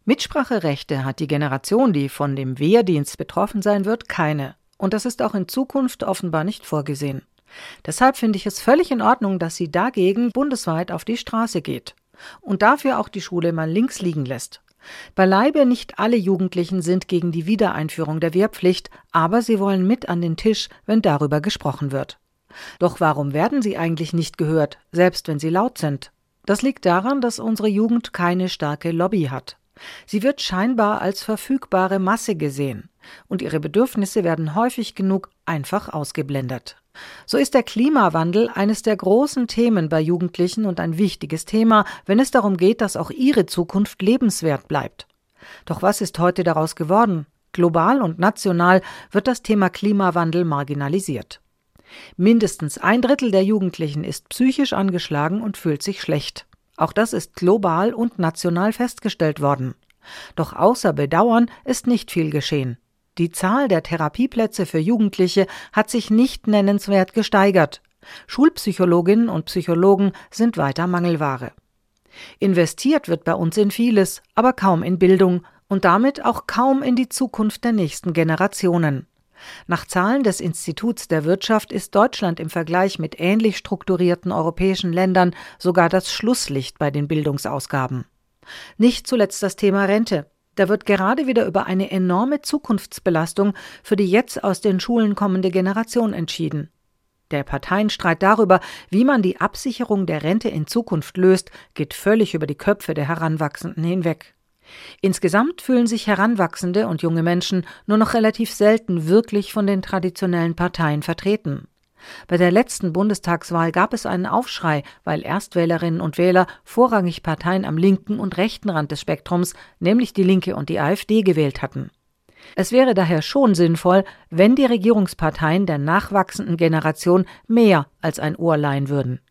Mitspracherechte hat die Generation, die von dem Wehrdienst betroffen sein wird, keine. Und das ist auch in Zukunft offenbar nicht vorgesehen. Deshalb finde ich es völlig in Ordnung, dass sie dagegen bundesweit auf die Straße geht und dafür auch die Schule mal links liegen lässt. Beileibe nicht alle Jugendlichen sind gegen die Wiedereinführung der Wehrpflicht, aber sie wollen mit an den Tisch, wenn darüber gesprochen wird. Doch warum werden sie eigentlich nicht gehört, selbst wenn sie laut sind? Das liegt daran, dass unsere Jugend keine starke Lobby hat. Sie wird scheinbar als verfügbare Masse gesehen und ihre Bedürfnisse werden häufig genug einfach ausgeblendet. So ist der Klimawandel eines der großen Themen bei Jugendlichen und ein wichtiges Thema, wenn es darum geht, dass auch ihre Zukunft lebenswert bleibt. Doch was ist heute daraus geworden? Global und national wird das Thema Klimawandel marginalisiert. Mindestens 1/3 der Jugendlichen ist psychisch angeschlagen und fühlt sich schlecht. Auch das ist global und national festgestellt worden. Doch außer Bedauern ist nicht viel geschehen. Die Zahl der Therapieplätze für Jugendliche hat sich nicht nennenswert gesteigert. Schulpsychologinnen und Psychologen sind weiter Mangelware. Investiert wird bei uns in vieles, aber kaum in Bildung und damit auch kaum in die Zukunft der nächsten Generationen. Nach Zahlen des Instituts der Wirtschaft ist Deutschland im Vergleich mit ähnlich strukturierten europäischen Ländern sogar das Schlusslicht bei den Bildungsausgaben. Nicht zuletzt das Thema Rente. Da wird gerade wieder über eine enorme Zukunftsbelastung für die jetzt aus den Schulen kommende Generation entschieden. Der Parteienstreit darüber, wie man die Absicherung der Rente in Zukunft löst, geht völlig über die Köpfe der Heranwachsenden hinweg. Insgesamt fühlen sich heranwachsende und junge Menschen nur noch relativ selten wirklich von den traditionellen Parteien vertreten. Bei der letzten Bundestagswahl gab es einen Aufschrei, weil Erstwählerinnen und Wähler vorrangig Parteien am linken und rechten Rand des Spektrums, nämlich die Linke und die AfD, gewählt hatten. Es wäre daher schon sinnvoll, wenn die Regierungsparteien der nachwachsenden Generation mehr als ein Ohr leihen würden.